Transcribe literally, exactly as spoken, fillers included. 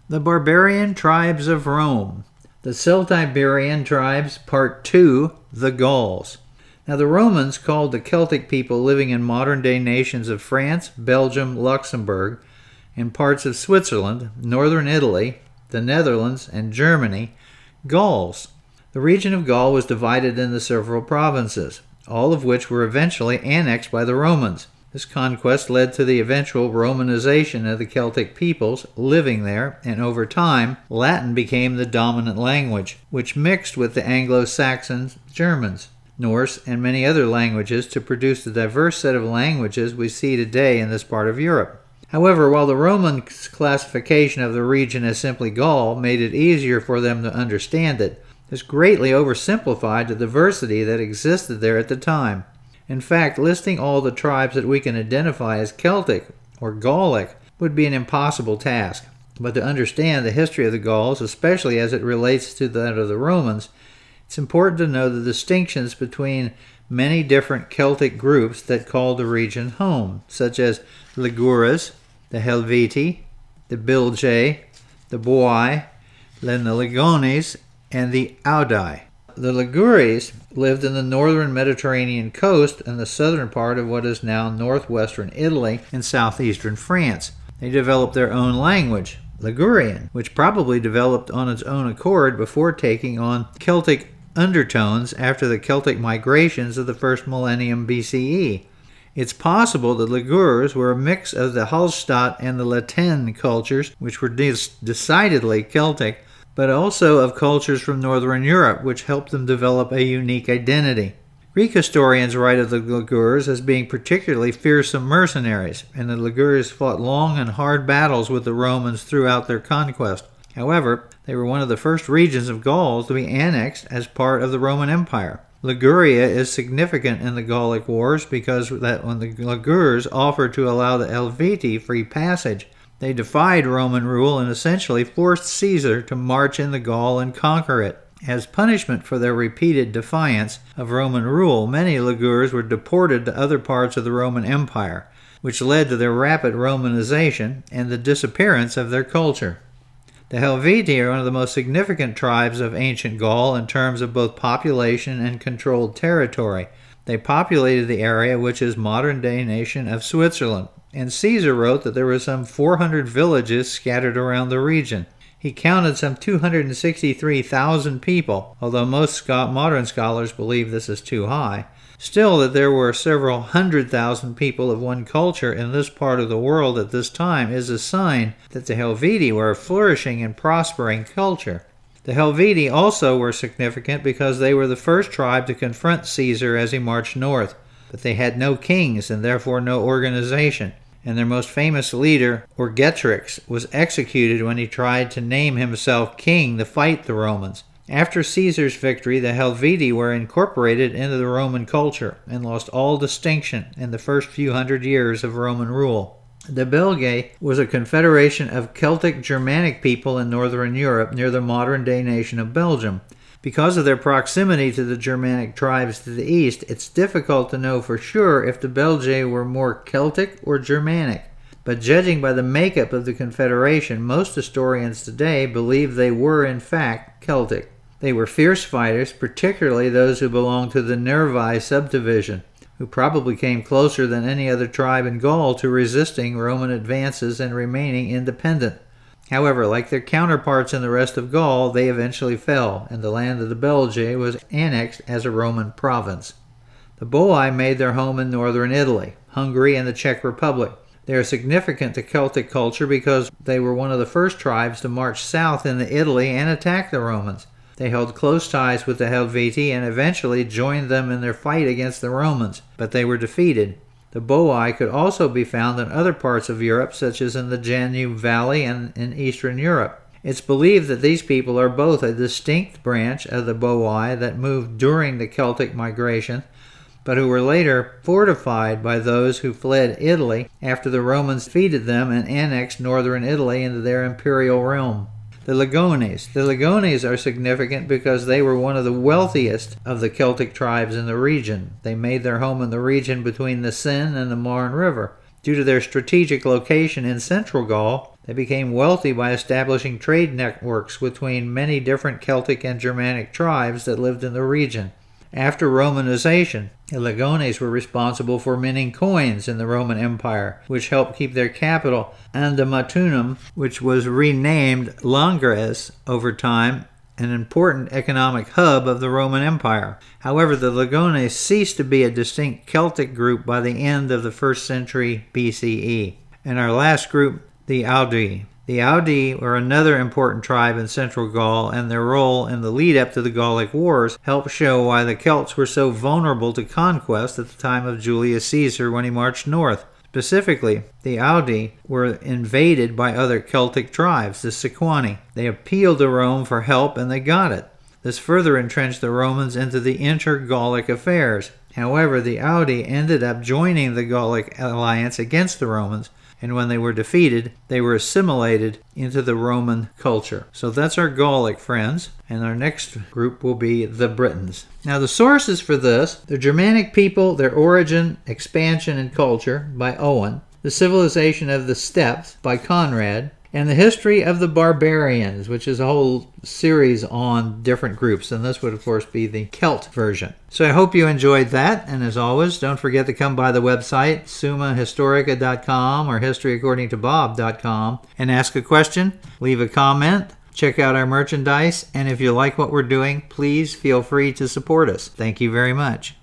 The Barbarian Tribes of Rome. The Celtiberian Tribes, Part two, The Gauls. Now the Romans called the Celtic people living in modern-day nations of France, Belgium, Luxembourg, and parts of Switzerland, northern Italy, the Netherlands, and Germany, Gauls. The region of Gaul was divided into several provinces, all of which were eventually annexed by the Romans. This conquest led to the eventual Romanization of the Celtic peoples living there, and over time, Latin became the dominant language, which mixed with the Anglo-Saxon Germans, Norse, and many other languages to produce the diverse set of languages we see today in this part of Europe. However, while the Roman classification of the region as simply Gaul made it easier for them to understand it, this greatly oversimplified the diversity that existed there at the time. In fact, listing all the tribes that we can identify as Celtic or Gallic would be an impossible task. But to understand the history of the Gauls, especially as it relates to that of the Romans, it's important to know the distinctions between many different Celtic groups that called the region home, such as the Ligures, the Helvetii, the Bilgae, the Boii, the Lingones, and the Aedui. The Ligures lived in the northern Mediterranean coast and the southern part of what is now northwestern Italy and southeastern France. They developed their own language, Ligurian, which probably developed on its own accord before taking on Celtic undertones after the Celtic migrations of the first millennium B C E. It's possible the Ligures were a mix of the Hallstatt and the Latin cultures, which were de- decidedly Celtic, but also of cultures from northern Europe, which helped them develop a unique identity. Greek historians write of the Ligures as being particularly fearsome mercenaries, and the Ligures fought long and hard battles with the Romans throughout their conquest. However, they were one of the first regions of Gaul to be annexed as part of the Roman Empire. Liguria is significant in the Gallic Wars because that when the Ligures offered to allow the Helvetii free passage, they defied Roman rule and essentially forced Caesar to march into Gaul and conquer it. As punishment for their repeated defiance of Roman rule, many Ligures were deported to other parts of the Roman Empire, which led to their rapid Romanization and the disappearance of their culture. The Helvetii are one of the most significant tribes of ancient Gaul in terms of both population and controlled territory. They populated the area which is modern-day nation of Switzerland, and Caesar wrote that there were some four hundred villages scattered around the region. He counted some two hundred sixty-three thousand people, although most modern scholars believe this is too high. Still, that there were several hundred thousand people of one culture in this part of the world at this time is a sign that the Helvetii were a flourishing and prospering culture. The Helvetii also were significant because they were the first tribe to confront Caesar as he marched north, but they had no kings and therefore no organization, and their most famous leader, Orgetrix, was executed when he tried to name himself king to fight the Romans. After Caesar's victory, the Helvetii were incorporated into the Roman culture and lost all distinction in the first few hundred years of Roman rule. The Bilgae was a confederation of Celtic Germanic people in northern Europe near the modern-day nation of Belgium. Because of their proximity to the Germanic tribes to the east, it's difficult to know for sure if the Bilgae were more Celtic or Germanic. But judging by the makeup of the confederation, most historians today believe they were in fact Celtic. They were fierce fighters, particularly those who belonged to the Nervii subdivision, who probably came closer than any other tribe in Gaul to resisting Roman advances and remaining independent. However, like their counterparts in the rest of Gaul, they eventually fell, and the land of the Belgae was annexed as a Roman province. The Boii made their home in northern Italy, Hungary, and the Czech Republic. They are significant to Celtic culture because they were one of the first tribes to march south into Italy and attack the Romans. They held close ties with the Helvetii and eventually joined them in their fight against the Romans, but they were defeated. The Boii could also be found in other parts of Europe, such as in the Danube Valley and in Eastern Europe. It's believed that these people are both a distinct branch of the Boii that moved during the Celtic migration, but who were later fortified by those who fled Italy after the Romans defeated them and annexed northern Italy into their imperial realm. The Lingones. The Lingones are significant because they were one of the wealthiest of the Celtic tribes in the region. They made their home in the region between the Seine and the Marne River. Due to their strategic location in central Gaul, They became wealthy by establishing trade networks between many different Celtic and Germanic tribes that lived in the region. After Romanization, the Lingones were responsible for minting coins in the Roman Empire, which helped keep their capital, Andamatunum, which was renamed Langres over time, an important economic hub of the Roman Empire. However, the Lingones ceased to be a distinct Celtic group by the end of the first century B C E. And our last group, the Aodi. The Aodi were another important tribe in central Gaul, and their role in the lead-up to the Gallic Wars helped show why the Celts were so vulnerable to conquest at the time of Julius Caesar when he marched north. Specifically, the Aodi were invaded by other Celtic tribes, the Sequani. They appealed to Rome for help, and they got it. This further entrenched the Romans into the inter-Gallic affairs. However, the Aodi ended up joining the Gallic alliance against the Romans, and when they were defeated, they were assimilated into the Roman culture. So that's our Gallic friends, and our next group will be the Britons. Now the sources for this: the Germanic people, their origin, expansion, and culture by Owen, the civilization of the steppes by Conrad, and the history of the barbarians, which is a whole series on different groups, and this would of course be the Celt version. So I hope you enjoyed that, and as always, don't forget to come by the website summa historica dot com or history according to bob dot com and ask a question, leave a comment, check out our merchandise, and if you like what we're doing, please feel free to support us. Thank you very much.